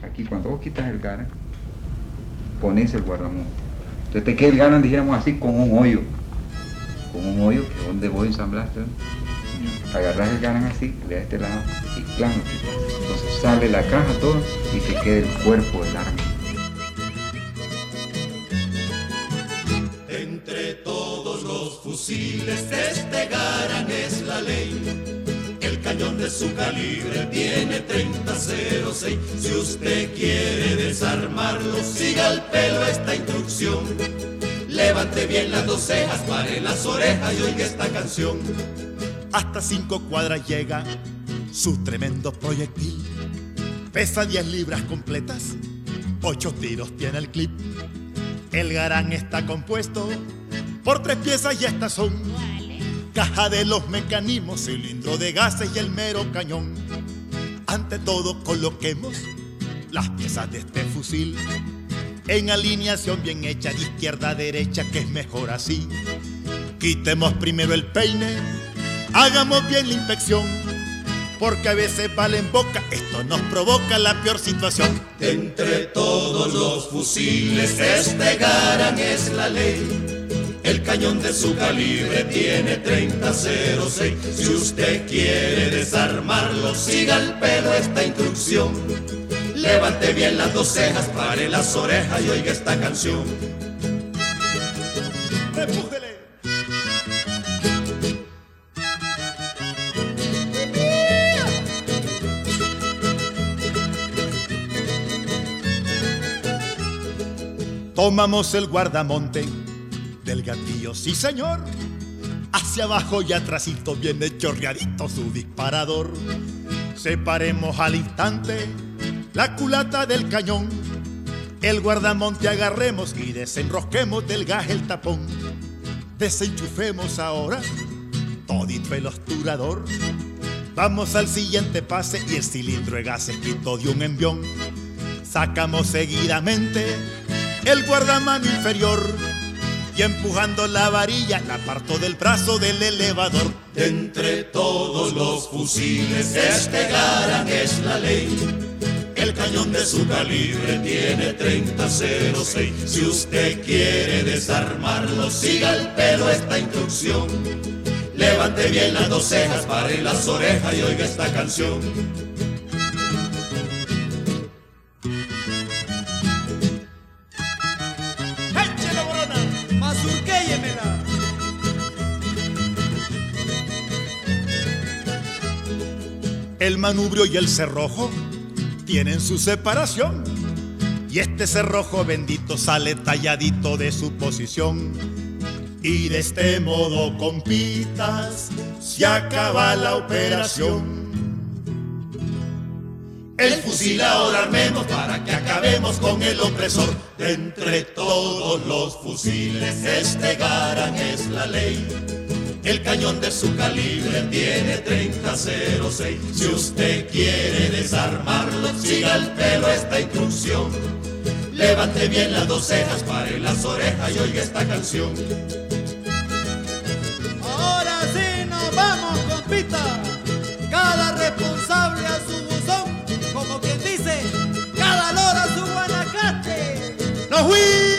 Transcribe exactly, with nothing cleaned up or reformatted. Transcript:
aquí cuando vos quitas el garan, pones el guardamonte. Entonces te queda el garan, dijéramos así, con un hoyo. Con un hoyo que es donde vos ensamblaste, ¿no? Agarras el garan así, le das este lado y claro, lo quitas. Entonces sale la caja todo y te queda el cuerpo del arma. Entre todos los fusiles este garan es la ley. El cañón de su calibre tiene treinta cero seis. Si usted quiere desarmarlo, siga al pelo esta instrucción. Levante bien las dos cejas, pare las orejas y oiga esta canción. Hasta cinco cuadras llega su tremendo proyectil. Pesa diez libras completas, ocho tiros tiene el clip. El garán está compuesto por tres piezas y estas son: caja de los mecanismos, cilindro de gases y el mero cañón. Ante todo coloquemos las piezas de este fusil en alineación bien hecha de izquierda a derecha, que es mejor así. Quitemos primero el peine, hagamos bien la inspección, porque a veces vale en boca, esto nos provoca la peor situación. Entre todos los fusiles este garan es la ley. El cañón de su calibre tiene treinta cero seis. Si usted quiere desarmarlo, siga al pedo esta instrucción. Levante bien las dos cejas, pare las orejas y oiga esta canción. ¡Repújele! Tomamos el guardamonte del gatillo, sí señor. Hacia abajo y atrásito viene chorreadito su disparador. Separemos al instante la culata del cañón. El guardamonte agarremos y desenrosquemos del gas el tapón. Desenchufemos ahora todito el obturador. Vamos al siguiente pase y el cilindro de gases quitó de un envión. Sacamos seguidamente el guardamano inferior y empujando la varilla la apartó del brazo del elevador. De entre todos los fusiles este garan es la ley. El cañón de su calibre tiene treinta cero seis. Si usted quiere desarmarlo, siga al pelo esta instrucción. Levante bien las dos cejas, pare las orejas y oiga esta canción. ¡Échelo, Borona! ¡Mazurquéyemela! El manubrio y el cerrojo tienen su separación, y este cerrojo bendito sale talladito de su posición. Y de este modo, compitas, se acaba la operación. El fusil ahora armemos para que acabemos con el opresor. De entre todos los fusiles este garan es la ley. El cañón de su calibre tiene treinta cero seis. Si usted quiere desarmarlo, siga al pelo esta instrucción. Levante bien las dos cejas, pare las orejas y oiga esta canción. Ahora sí nos vamos, compita. Cada responsable a su buzón, como quien dice, cada lora a su guanacaste. ¡Nos fuimos!